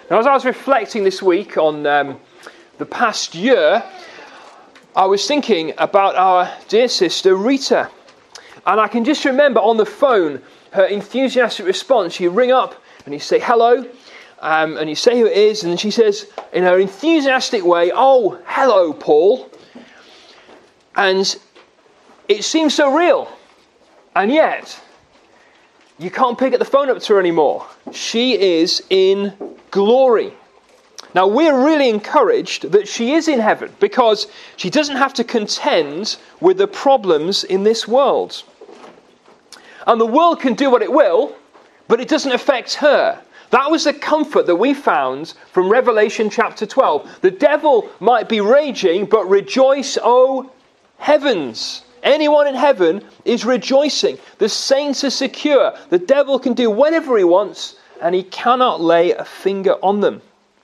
Now, as I was reflecting this week on the past year, I was thinking about our dear sister Rita. And I can just remember on the phone, her enthusiastic response. You ring up and you say hello, and you say who it is, and she says in her enthusiastic way, "Oh, hello, Paul." And it seems so real. And yet, you can't pick up the phone up to her anymore. She is in glory. Now, we're really encouraged that she is in heaven because she doesn't have to contend with the problems in this world. And the world can do what it will, but it doesn't affect her. That was the comfort that we found from Revelation chapter 12. The devil might be raging, but rejoice, O heavens. Anyone in heaven is rejoicing. The saints are secure. The devil can do whatever he wants, and he cannot lay a finger on them.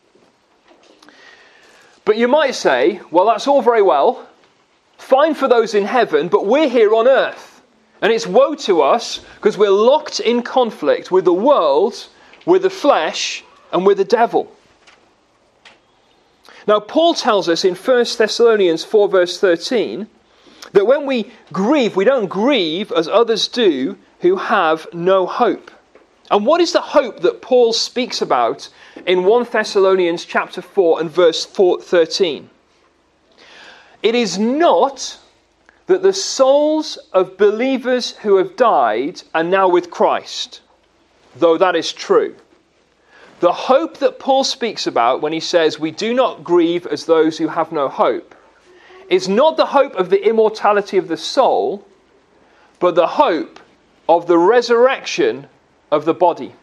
But you might say, well, that's all very well. Fine for those in heaven, but we're here on earth. And it's woe to us because we're locked in conflict with the world, with the flesh, and with the devil. Now, Paul tells us in 1 Thessalonians 4 verse 13 that when we grieve, we don't grieve as others do who have no hope. And what is the hope that Paul speaks about in 1 Thessalonians chapter 4 and verse 13? It is not that the souls of believers who have died are now with Christ, though that is true. The hope that Paul speaks about when he says we do not grieve as those who have no hope is not the hope of the immortality of the soul, but the hope of the resurrection of the body.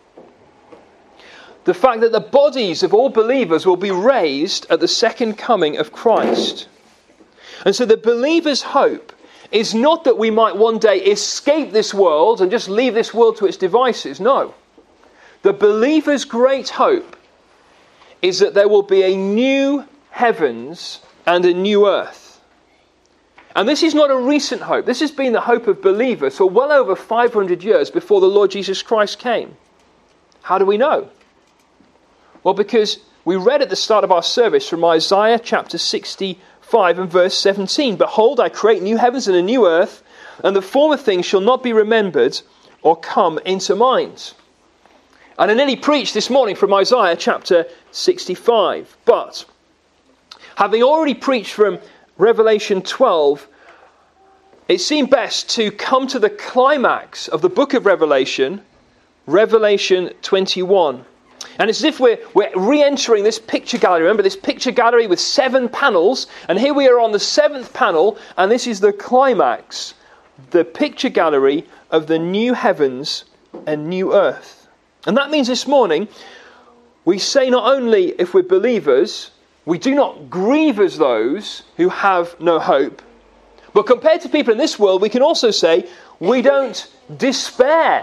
The fact that the bodies of all believers will be raised at the second coming of Christ. And so the believer's hope is not that we might one day escape this world and just leave this world to its devices. No. The believer's great hope is that there will be a new heavens and a new earth. And this is not a recent hope. This has been the hope of believers for well over 500 years before the Lord Jesus Christ came. How do we know? Well, because we read at the start of our service from Isaiah chapter 65 and verse 17. Behold, I create new heavens and a new earth, and the former things shall not be remembered or come into mind. And I nearly preached this morning from Isaiah chapter 65. But having already preached from Revelation 12, it seemed best to come to the climax of the book of Revelation, Revelation 21. And it's as if we're re-entering this picture gallery. Remember this picture gallery with 7 panels, and here we are on the 7th panel, and this is the climax, the picture gallery of the new heavens and new earth. And that means this morning, we say not only if we're believers, we do not grieve as those who have no hope. But compared to people in this world, we can also say we don't despair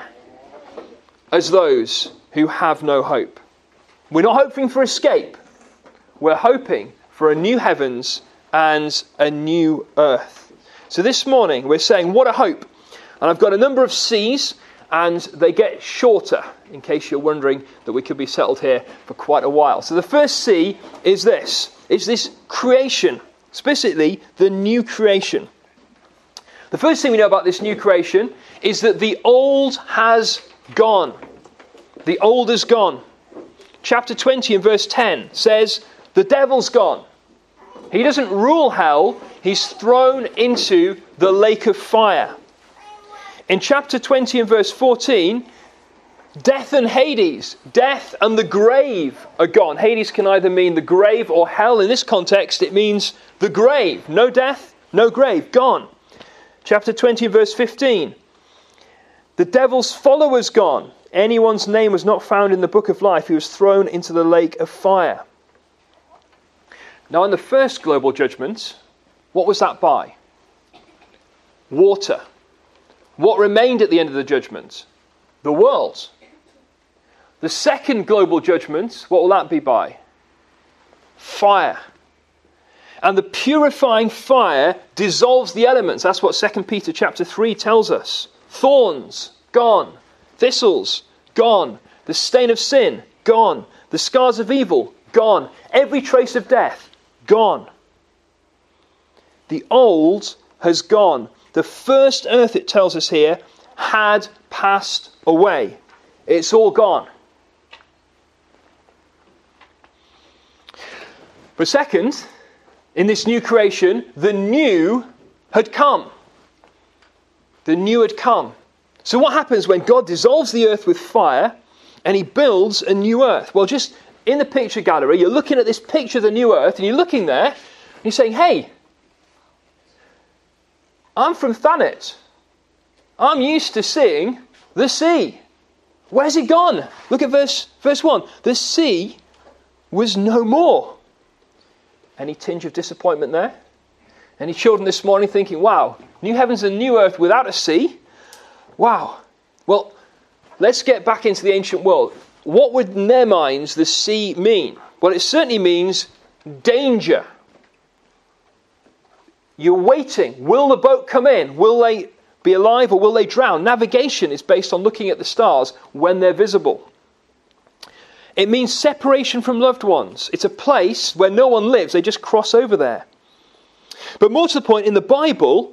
as those who have no hope. We're not hoping for escape. We're hoping for a new heavens and a new earth. So this morning we're saying, what a hope. And I've got a number of C's, and they get shorter, in case you're wondering that we could be settled here for quite a while. So the first C is this. It's this creation, specifically the new creation. The first thing we know about this new creation is that the old has gone. The old is gone. Chapter 20 and verse 10 says, the devil's gone. He doesn't rule hell. He's thrown into the lake of fire. In chapter 20 and verse 14, death and Hades, death and the grave are gone. Hades can either mean the grave or hell. In this context, it means the grave. No death, no grave, gone. Chapter 20 and verse 15, the devil's followers gone. Anyone's name was not found in the book of life. He was thrown into the lake of fire. Now, in the first global judgment, what was that by? Water. What remained at the end of the judgment? The world. The second global judgment, what will that be by? Fire. And the purifying fire dissolves the elements. That's what 2 Peter chapter 3 tells us. Thorns, gone. Thistles, gone. The stain of sin, gone. The scars of evil, gone. Every trace of death, gone. The old has gone. The first earth, it tells us here, had passed away. It's all gone. But second, in this new creation, the new had come. The new had come. So what happens when God dissolves the earth with fire and he builds a new earth? Well, just in the picture gallery, you're looking at this picture of the new earth and you're looking there and you're saying, hey, I'm from Thanet. I'm used to seeing the sea. Where's it gone? Look at verse 1. The sea was no more. Any tinge of disappointment there? Any children this morning thinking, wow, new heavens and new earth without a sea? Wow. Well, let's get back into the ancient world. What would in their minds the sea mean? Well, it certainly means danger. You're waiting. Will the boat come in? Will they be alive or will they drown? Navigation is based on looking at the stars when they're visible. It means separation from loved ones. It's a place where no one lives. They just cross over there. But more to the point, in the Bible,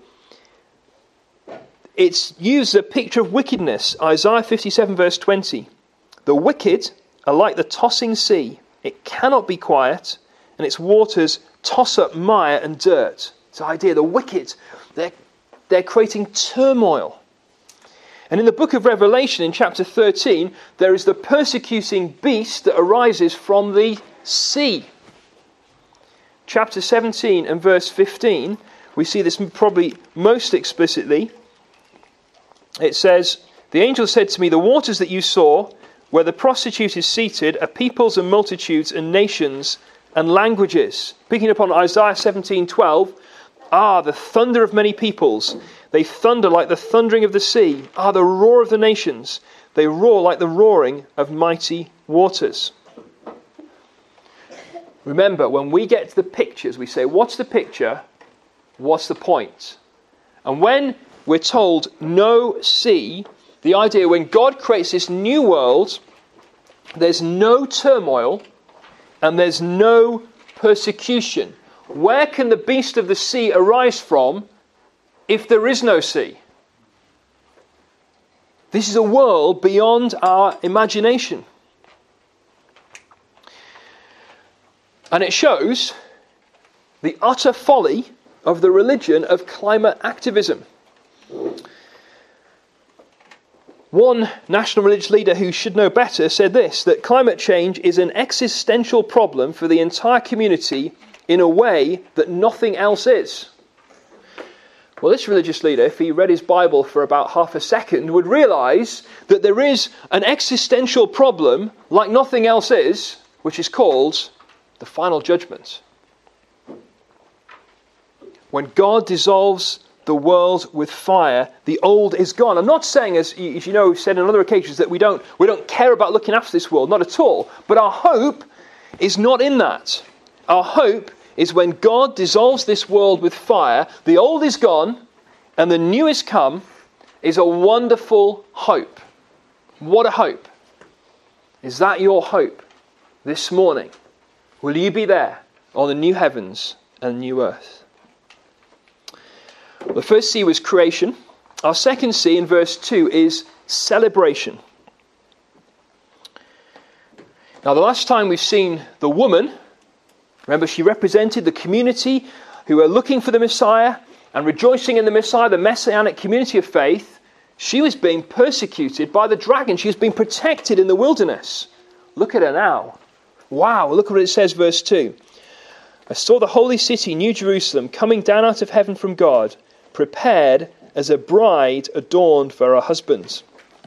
it's used as a picture of wickedness. Isaiah 57 verse 20. The wicked are like the tossing sea. It cannot be quiet, and its waters toss up mire and dirt. It's the idea, the wicked, they're creating turmoil. And in the book of Revelation, in chapter 13, there is the persecuting beast that arises from the sea. Chapter 17 and verse 15, we see this probably most explicitly. It says, the angel said to me, the waters that you saw, where the prostitute is seated, are peoples and multitudes and nations and languages. Picking up on Isaiah 17:12, the thunder of many peoples. They thunder like the thundering of the sea. The roar of the nations. They roar like the roaring of mighty waters. Remember, when we get to the pictures, we say, what's the picture? What's the point? And when we're told no sea, the idea when God creates this new world, there's no turmoil and there's no persecution. Where can the beast of the sea arise from if there is no sea? This is a world beyond our imagination. And it shows the utter folly of the religion of climate activism. One national religious leader who should know better said this, that climate change is an existential problem for the entire community in a way that nothing else is. Well, this religious leader, if he read his Bible for about half a second, would realise that there is an existential problem like nothing else is, which is called the final judgment. When God dissolves the world with fire, the old is gone. I'm not saying, as you know, we've said on other occasions, that we don't care about looking after this world, not at all. But our hope is not in that. Our hope is when God dissolves this world with fire, the old is gone and the new is come, is a wonderful hope. What a hope. Is that your hope this morning? Will you be there on the new heavens and new earth? The first C was creation. Our second C in verse 2 is celebration. Now, the last time we've seen the woman, remember, she represented the community who were looking for the Messiah and rejoicing in the Messiah, the messianic community of faith. She was being persecuted by the dragon. She was being protected in the wilderness. Look at her now. Wow, look at what it says, verse 2. I saw the holy city, New Jerusalem, coming down out of heaven from God, prepared as a bride adorned for her husband.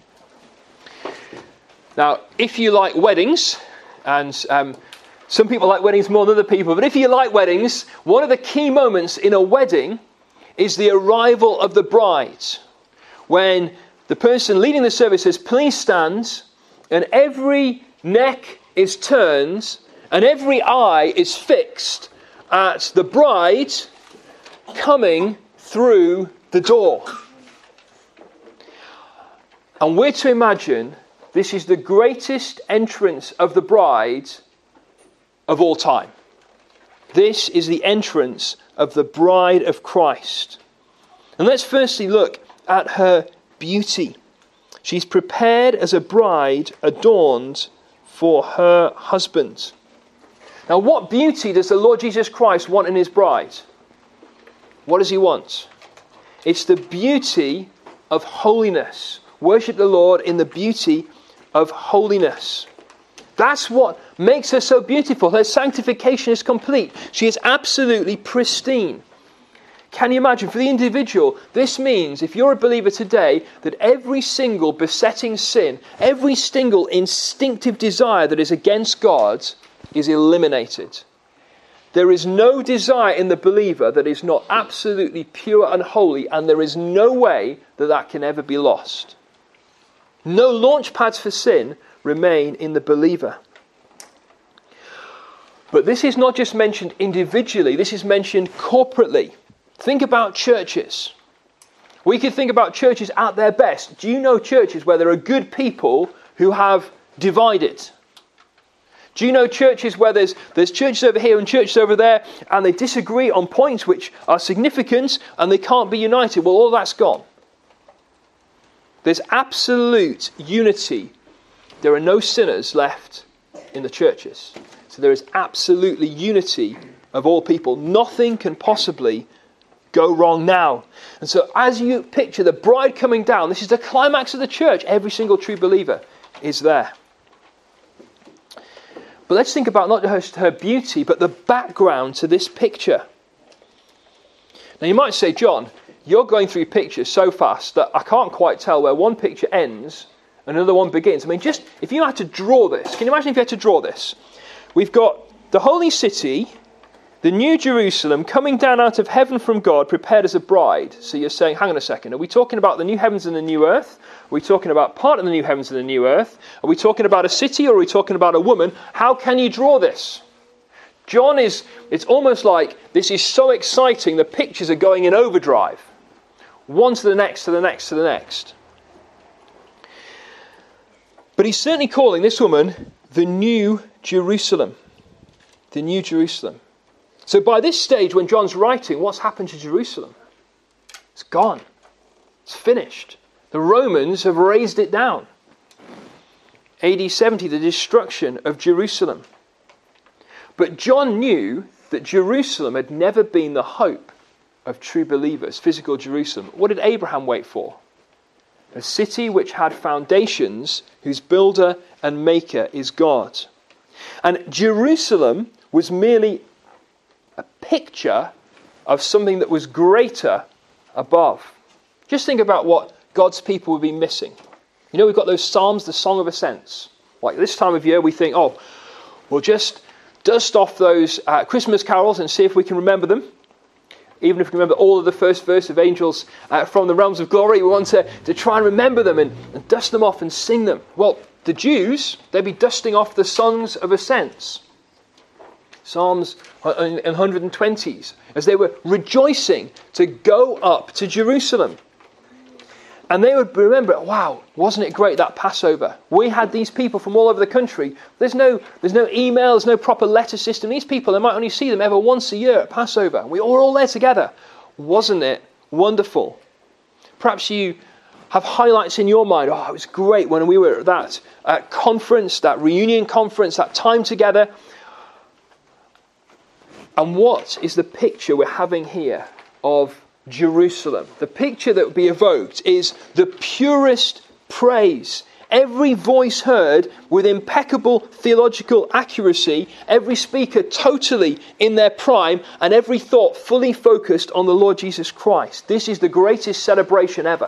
Now, if you like weddings, and some people like weddings more than other people, but if you like weddings, one of the key moments in a wedding is the arrival of the bride. When the person leading the service says, please stand, and every neck is turned, and every eye is fixed at the bride coming through the door. And we're to imagine This is the greatest entrance of the bride of all time. This is the entrance of the bride of Christ. And let's firstly look at her beauty. She's prepared as a bride adorned for her husband. Now, what beauty does the Lord Jesus Christ want in his bride? What does he want? It's the beauty of holiness. Worship the Lord in the beauty of holiness. That's what makes her so beautiful. Her sanctification is complete. She is absolutely pristine. Can you imagine, for the individual, this means, if you're a believer today, that every single besetting sin, every single instinctive desire that is against God is eliminated. There is no desire in the believer that is not absolutely pure and holy, and there is no way that that can ever be lost. No launch pads for sin remain in the believer. But this is not just mentioned individually, this is mentioned corporately. Think about churches. We could think about churches at their best. Do you know churches where there are good people who have divided? Do you know churches where there's churches over here and churches over there, and they disagree on points which are significant and they can't be united? Well, all that's gone. There's absolute unity. There are no sinners left in the churches. So there is absolutely unity of all people. Nothing can possibly go wrong now. And so as you picture the bride coming down, this is the climax of the church. Every single true believer is there. But let's think about not just her beauty, but the background to this picture. Now you might say, John, you're going through pictures so fast that I can't quite tell where one picture ends and another one begins. I mean, just if you had to draw this, can you imagine if you had to draw this? We've got the holy city, the new Jerusalem coming down out of heaven from God, prepared as a bride. So you're saying, hang on a second, are we talking about the new heavens and the new earth? Are we talking about part of the new heavens and the new earth? Are we talking about a city, or are we talking about a woman? How can you draw this? John it's almost like this is so exciting, the pictures are going in overdrive. One to the next, to the next, to the next. But he's certainly calling this woman the new Jerusalem. The new Jerusalem. So by this stage, when John's writing, what's happened to Jerusalem? It's gone. It's finished. The Romans have razed it down. AD 70, the destruction of Jerusalem. But John knew that Jerusalem had never been the hope of true believers, physical Jerusalem. What did Abraham wait for? A city which had foundations, whose builder and maker is God. And Jerusalem was merely a picture of something that was greater above. Just think about what God's people would be missing. You know, we've got those Psalms, the Song of Ascents. Like this time of year, we think, oh, we'll just dust off those Christmas carols and see if we can remember them. Even if we remember all of the first verse of Angels from the Realms of Glory, we want to try and remember them and dust them off and sing them. Well, the Jews, they'd be dusting off the Songs of Ascents. Psalms and 120s, as they were rejoicing to go up to Jerusalem. And they would remember, wow, wasn't it great that Passover? We had these people from all over the country. There's no email, there's no proper letter system. These people, they might only see them ever once a year at Passover. We were all there together. Wasn't it wonderful? Perhaps you have highlights in your mind. Oh, it was great when we were at that conference, that reunion conference, that time together. And what is the picture we're having here of Jerusalem? The picture that would be evoked is the purest praise. Every voice heard with impeccable theological accuracy, every speaker totally in their prime, and every thought fully focused on the Lord Jesus Christ. This is the greatest celebration ever.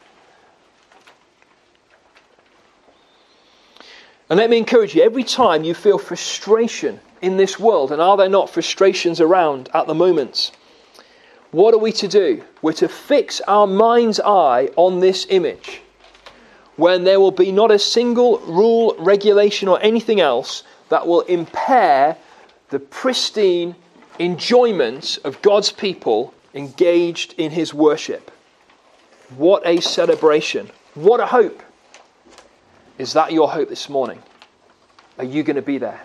And let me encourage you, every time you feel frustration in this world, and are there not frustrations around at the moment? What are we to do? We're to fix our mind's eye on this image, when there will be not a single rule, regulation, or anything else that will impair the pristine enjoyment of God's people engaged in his worship. What a celebration. What a hope. Is that your hope this morning? Are you going to be there?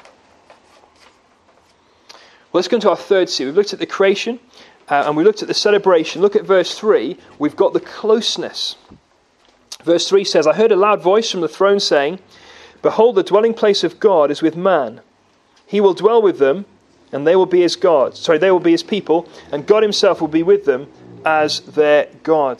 Well, let's go into our third C. We've looked at the creation and we looked at the celebration. Look at verse 3. We've got the closeness. Verse 3 says, I heard a loud voice from the throne saying, Behold, the dwelling place of God is with man. He will dwell with them, and they will be his God. They will be his people, and God himself will be with them as their God.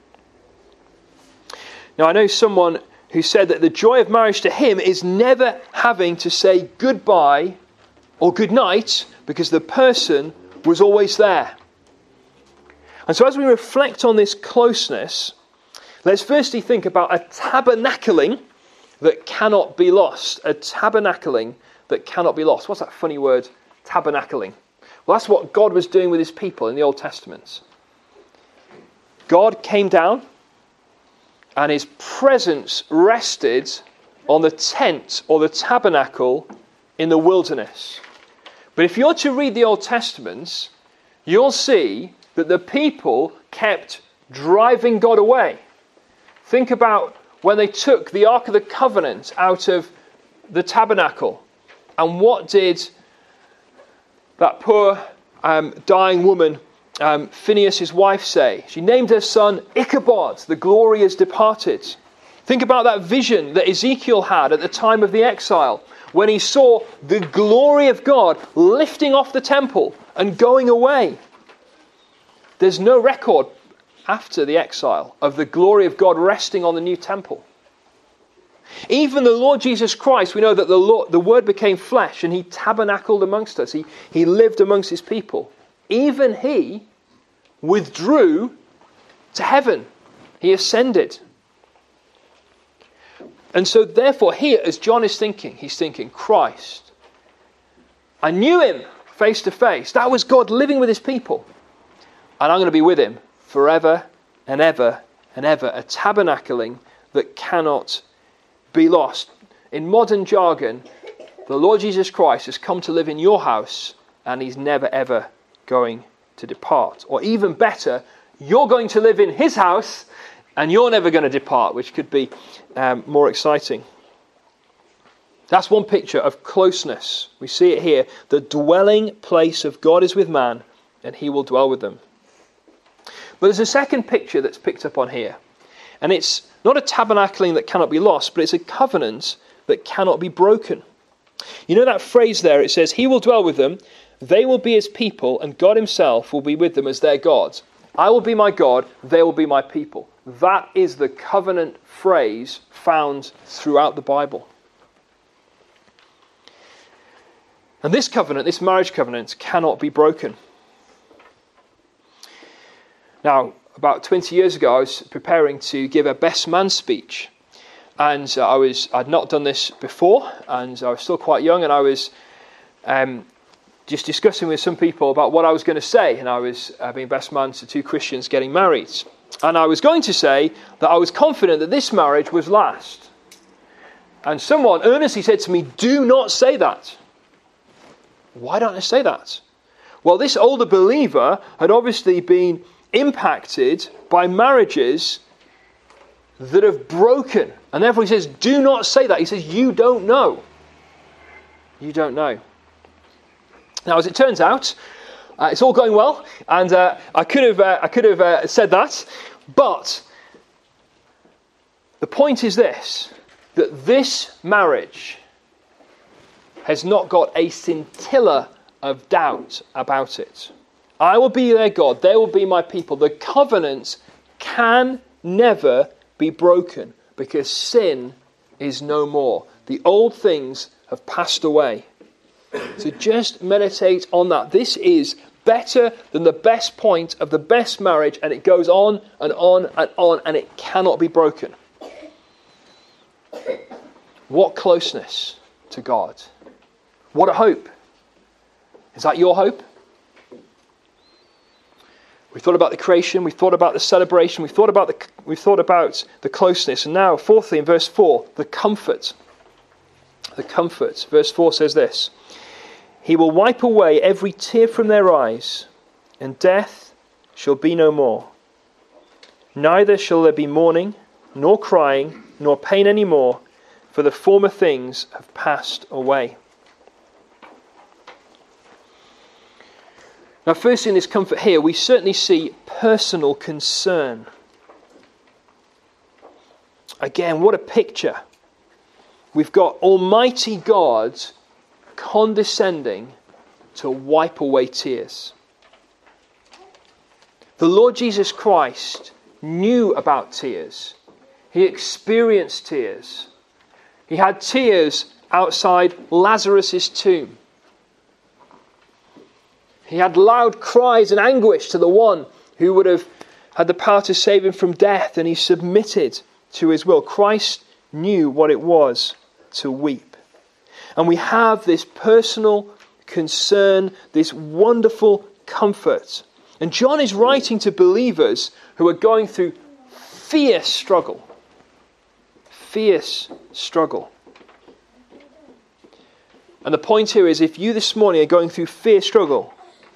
Now, I know someone who said that the joy of marriage to him is never having to say goodbye or good night, because the person was always there. And so as we reflect on this closeness, let's firstly think about a tabernacling that cannot be lost. A tabernacling that cannot be lost. What's that funny word, tabernacling? Well, that's what God was doing with his people in the Old Testament. God came down and his presence rested on the tent or the tabernacle in the wilderness. But if you're to read the Old Testament, you'll see that the people kept driving God away. Think about when they took the Ark of the Covenant out of the tabernacle. And what did that poor dying woman, Phinehas' wife, say? She named her son Ichabod, the glory has departed. Think about that vision that Ezekiel had at the time of the exile, when he saw the glory of God lifting off the temple and going away. There's no record after the exile of the glory of God resting on the new temple. Even the Lord Jesus Christ, we know that the Word became flesh and he tabernacled amongst us. He lived amongst his people. Even he withdrew to heaven. He ascended. And so therefore here, as John is thinking, he's thinking, Christ. I knew him face to face. That was God living with his people. And I'm going to be with him forever and ever and ever. A tabernacling that cannot be lost. In modern jargon, the Lord Jesus Christ has come to live in your house and he's never ever going to depart. Or even better, you're going to live in his house and you're never going to depart, which could be more exciting. That's one picture of closeness. We see it here. The dwelling place of God is with man and he will dwell with them. But there's a second picture that's picked up on here. And it's not a tabernacling that cannot be lost, but it's a covenant that cannot be broken. You know that phrase there, it says, he will dwell with them, they will be his people, and God himself will be with them as their God. I will be my God, they will be my people. That is the covenant phrase found throughout the Bible. And this covenant, this marriage covenant, cannot be broken. Now, about 20 years ago, I was preparing to give a best man speech. And I'd not done this before, and I was still quite young, and I was just discussing with some people about what I was going to say. And I was being best man to two Christians getting married. And I was going to say that I was confident that this marriage was last. And someone earnestly said to me, do not say that. Why don't I say that? Well, this older believer had obviously been impacted by marriages that have broken. And therefore he says, do not say that. He says, you don't know. You don't know. Now, as it turns out, it's all going well. And I could have said that. But the point is this, that this marriage has not got a scintilla of doubt about it. I will be their God, they will be my people. The covenant can never be broken because sin is no more. The old things have passed away. So just meditate on that. This is better than the best point of the best marriage, and it goes on and on and on, and it cannot be broken. What closeness to God. What a hope. Is that your hope? We thought about the creation, we thought about the celebration, we thought about the closeness, and now, fourthly, in verse 4, the comfort. The comfort. Verse 4 says this: He will wipe away every tear from their eyes, and death shall be no more. Neither shall there be mourning, nor crying, nor pain any more, for the former things have passed away. Now, first in this comfort here, we certainly see personal concern. Again, what a picture. We've got Almighty God condescending to wipe away tears. The Lord Jesus Christ knew about tears. He experienced tears. He had tears outside Lazarus' tomb. He had loud cries and anguish to the one who would have had the power to save him from death, and he submitted to his will. Christ knew what it was to weep. And we have this personal concern, this wonderful comfort. And John is writing to believers who are going through fierce struggle. Fierce struggle. And the point here is, if you this morning are going through fierce struggle,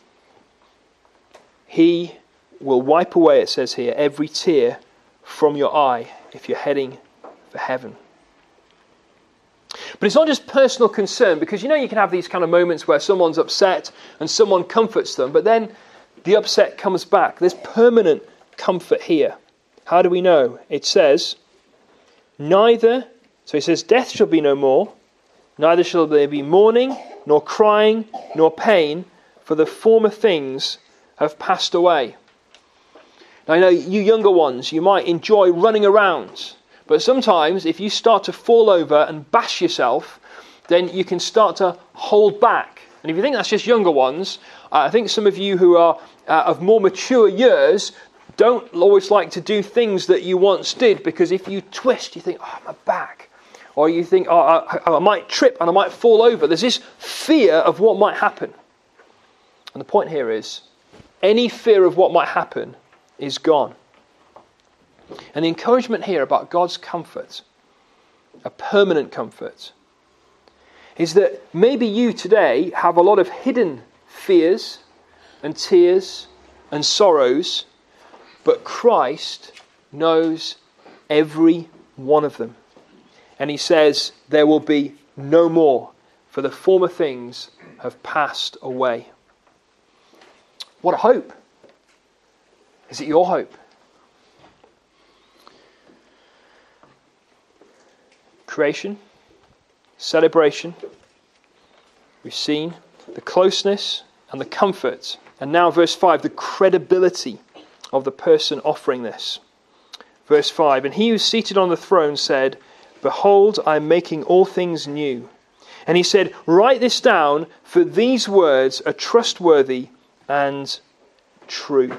He will wipe away, it says here, every tear from your eye if you're heading for heaven. But it's not just personal concern, because you can have these kind of moments where someone's upset and someone comforts them, but then the upset comes back. There's permanent comfort here. How do we know? It says, neither, so it says, death shall be no more, neither shall there be mourning, nor crying, nor pain, for the former things have passed away. Now, I know you younger ones, you might enjoy running around, but sometimes if you start to fall over and bash yourself, then you can start to hold back. And if you think that's just younger ones, I think some of you who are of more mature years don't always like to do things that you once did, because if you twist, you think, oh, my back. Or you think, oh, I might trip and I might fall over. There's this fear of what might happen. And the point here is, any fear of what might happen is gone. And the encouragement here about God's comfort, a permanent comfort, is that maybe you today have a lot of hidden fears and tears and sorrows, but Christ knows every one of them. And he says, there will be no more, for the former things have passed away. What a hope. Is it your hope? Creation, celebration. We've seen the closeness and the comfort. And now verse 5, the credibility of the person offering this. Verse 5, and he who is seated on the throne said, behold, I am making all things new. And he said, write this down, for these words are trustworthy and true.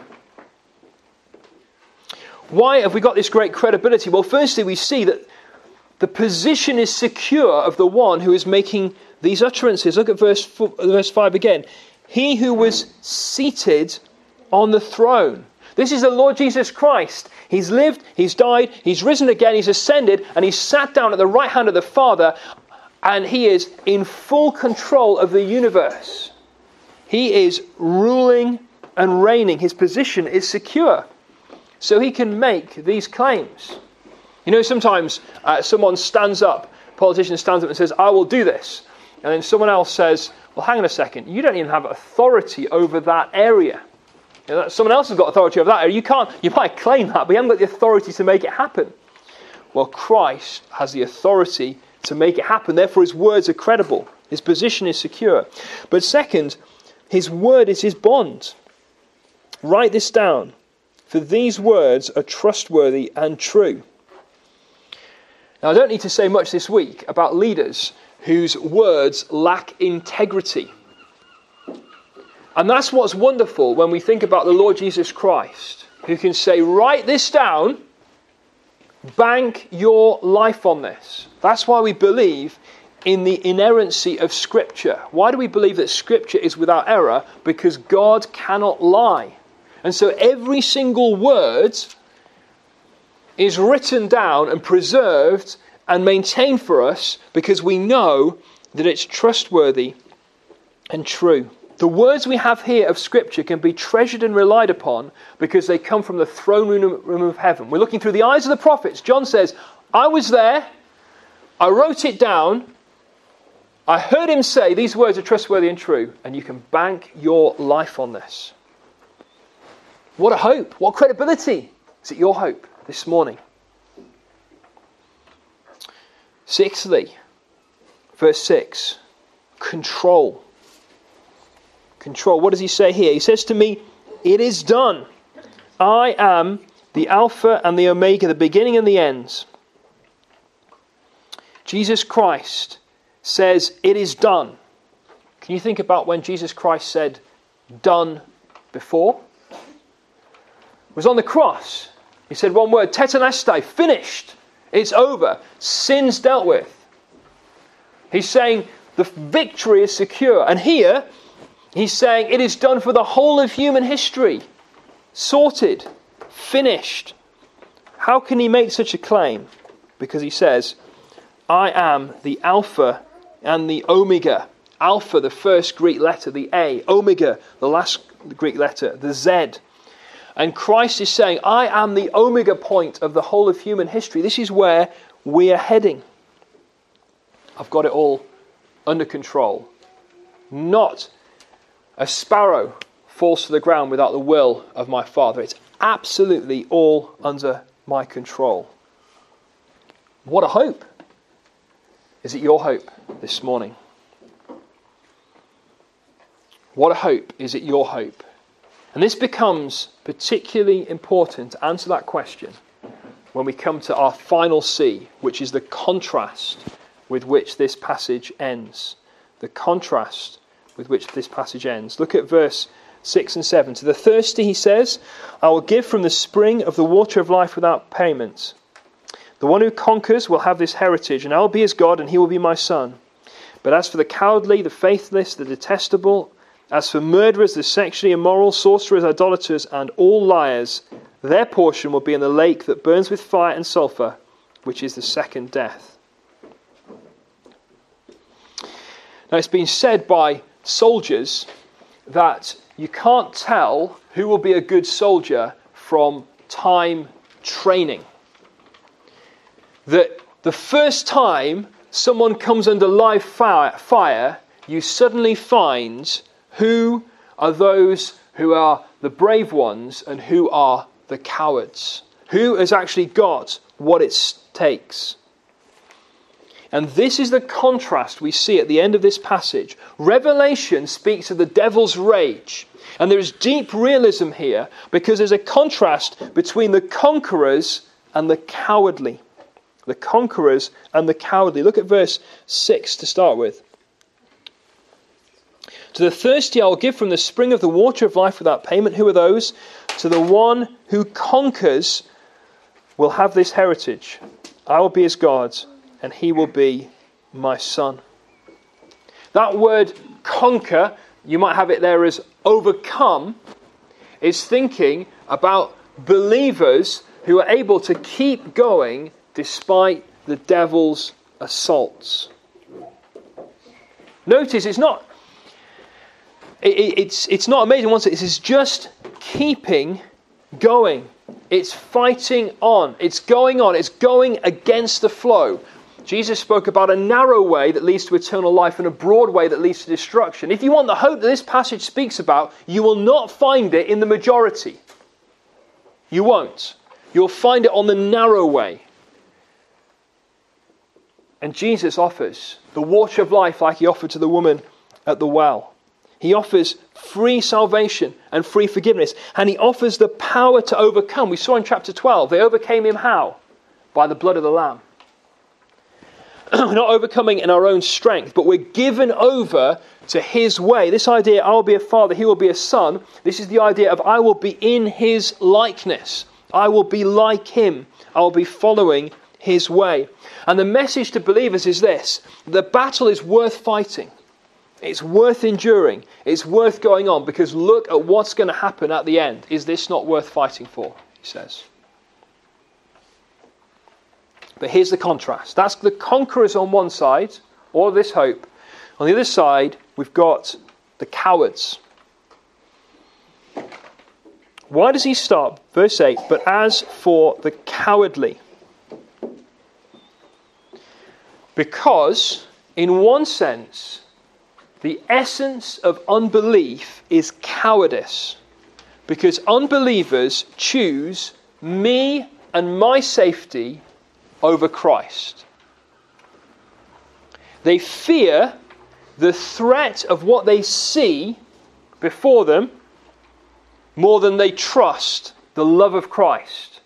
Why have we got this great credibility? Well, firstly, we see that the position is secure of the one who is making these utterances. Look at verse 5 again. He who was seated on the throne. This is the Lord Jesus Christ. He's lived, he's died, he's risen again, he's ascended, and he's sat down at the right hand of the Father, and he is in full control of the universe. He is ruling and reigning. His position is secure, so he can make these claims. Sometimes someone stands up, a politician stands up and says, I will do this. And then someone else says, well, hang on a second, you don't even have authority over that area. Someone else has got authority over that area. You might claim that, but you haven't got the authority to make it happen. Well, Christ has the authority to make it happen. Therefore, his words are credible. His position is secure. But second, his word is his bond. Write this down, for these words are trustworthy and true. Now, I don't need to say much this week about leaders whose words lack integrity. And that's what's wonderful when we think about the Lord Jesus Christ, who can say, write this down, bank your life on this. That's why we believe in the inerrancy of Scripture. Why do we believe that Scripture is without error? Because God cannot lie. And so every single word is written down and preserved and maintained for us because we know that it's trustworthy and true. The words we have here of Scripture can be treasured and relied upon because they come from the throne room of heaven. We're looking through the eyes of the prophets. John says, I was there. I wrote it down. I heard him say these words are trustworthy and true, and you can bank your life on this. What a hope. What credibility. Is it your hope this morning? Sixthly, verse 6, control. Control. What does he say here? He says to me, it is done. I am the Alpha and the Omega, the beginning and the end. Jesus Christ says, it is done. Can you think about when Jesus Christ said, done before? It was on the cross. He said one word, tetelestai, finished. It's over. Sin's dealt with. He's saying the victory is secure. And here, he's saying it is done for the whole of human history. Sorted. Finished. How can he make such a claim? Because he says, I am the Alpha and the Omega. Alpha, the first Greek letter, the A. Omega, the last Greek letter, the Z. And Christ is saying, I am the Omega point of the whole of human history. This is where we are heading. I've got it all under control. Not a sparrow falls to the ground without the will of my Father. It's absolutely all under my control. What a hope. Is it your hope this morning? What a hope. Is it your hope? And this becomes particularly important to answer that question when we come to our final C, which is the contrast with which this passage ends. The contrast with which this passage ends. Look at verse 6 and 7. To the thirsty, he says, I will give from the spring of the water of life without payment. The one who conquers will have this heritage, and I will be his God, and he will be my son. But as for the cowardly, the faithless, the detestable, as for murderers, the sexually immoral, sorcerers, idolaters, and all liars, their portion will be in the lake that burns with fire and sulfur, which is the second death. Now, it's been said by soldiers that you can't tell who will be a good soldier from time training. That the first time someone comes under live fire, you suddenly find who are those who are the brave ones and who are the cowards. Who has actually got what it takes. And this is the contrast we see at the end of this passage. Revelation speaks of the devil's rage. And there is deep realism here because there's a contrast between the conquerors and the cowardly. The conquerors and the cowardly. Look at verse 6 to start with. To the thirsty I will give from the spring of the water of life without payment. Who are those? To the one who conquers will have this heritage. I will be his God, and he will be my son. That word conquer, you might have it there as overcome, is thinking about believers who are able to keep going despite the devil's assaults. Notice it's not amazing once it is just keeping going. It's fighting on. It's going on. It's going against the flow. Jesus spoke about a narrow way that leads to eternal life and a broad way that leads to destruction. If you want the hope that this passage speaks about, you will not find it in the majority. You won't. You'll find it on the narrow way. And Jesus offers the water of life like he offered to the woman at the well. He offers free salvation and free forgiveness. And he offers the power to overcome. We saw in chapter 12, they overcame him how? By the blood of the Lamb. We're not overcoming in our own strength, but we're given over to his way. This idea, I will be a father, he will be a son. This is the idea of I will be in his likeness. I will be like him. I will be following his way. And the message to believers is this: the battle is worth fighting. It's worth enduring. It's worth going on, because look at what's going to happen at the end. Is this not worth fighting for? He says. But here's the contrast. That's the conquerors on one side, all of this hope. On the other side, we've got the cowards. Why does he start? Verse 8, but as for the cowardly. Because, in one sense, the essence of unbelief is cowardice. Because unbelievers choose me and my safety over Christ. They fear the threat of what they see before them more than they trust the love of Christ.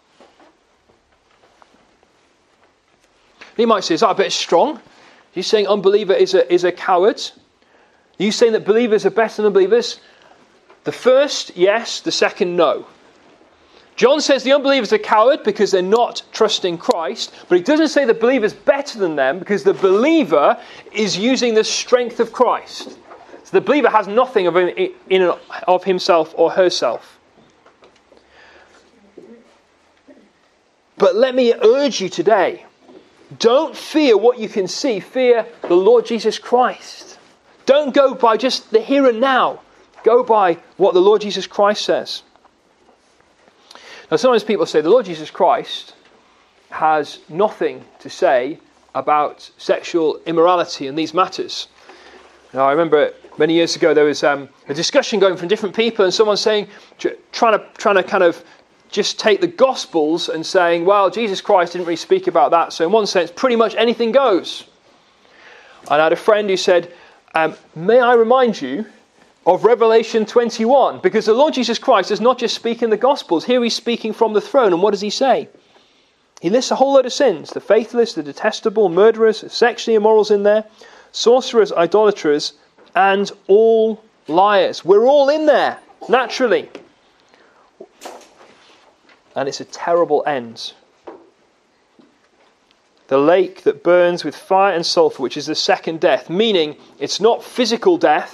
You might say, is that a bit strong? Are you saying unbeliever is a coward? Are you saying that believers are better than unbelievers? The first, yes. The second, no. John says the unbelievers are coward because they're not trusting Christ, but he doesn't say the believer's better than them because the believer is using the strength of Christ. So the believer has nothing of himself or herself. But let me urge you today, don't fear what you can see, fear the Lord Jesus Christ. Don't go by just the here and now. Go by what the Lord Jesus Christ says. Now sometimes people say the Lord Jesus Christ has nothing to say about sexual immorality and these matters. Now I remember many years ago there was a discussion going from different people and someone saying, trying to kind of just take the Gospels and saying, well, Jesus Christ didn't really speak about that, so in one sense pretty much anything goes. And I had a friend who said, may I remind you of Revelation 21, because the Lord Jesus Christ does not just speak in the Gospels. Here he's speaking from the throne, and what does he say? He lists a whole load of sins: the faithless, the detestable, murderers, sexually immorals in there, sorcerers, idolaters, and all liars. We're all in there, naturally. And it's a terrible end. The lake that burns with fire and sulfur, which is the second death, meaning it's not physical death,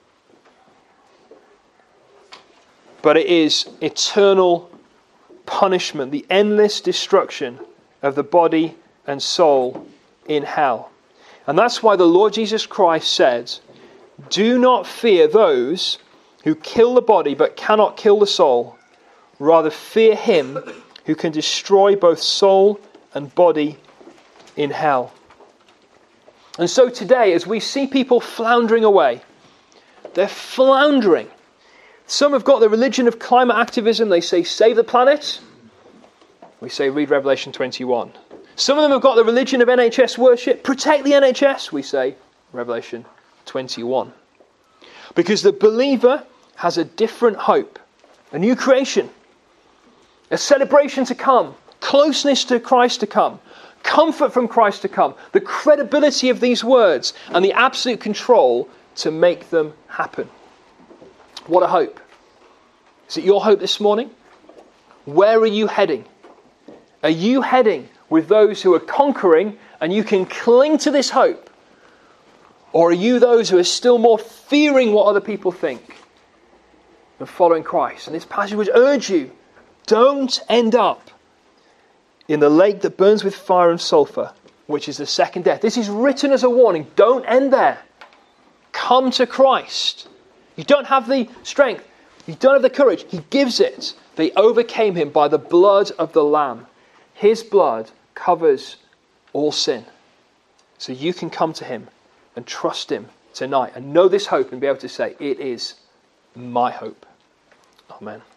but it is eternal punishment, the endless destruction of the body and soul in hell. And that's why the Lord Jesus Christ said, do not fear those who kill the body but cannot kill the soul. Rather fear him who can destroy both soul and body in hell. And so today, as we see people floundering away, they're floundering. Some have got the religion of climate activism. They say, save the planet. We say, read Revelation 21. Some of them have got the religion of NHS worship. Protect the NHS. We say, Revelation 21. Because the believer has a different hope. A new creation. A celebration to come. Closeness to Christ to come. Comfort from Christ to come. The credibility of these words. And the absolute control to make them happen. What a hope. Is it your hope this morning? Where are you heading? Are you heading with those who are conquering and you can cling to this hope? Or are you those who are still more fearing what other people think than following Christ? And this passage would urge you, don't end up in the lake that burns with fire and sulfur, which is the second death. This is written as a warning. Don't end there. Come to Christ. You don't have the strength. You don't have the courage. He gives it. They overcame him by the blood of the Lamb. His blood covers all sin. So you can come to him and trust him tonight and know this hope and be able to say, it is my hope. Amen.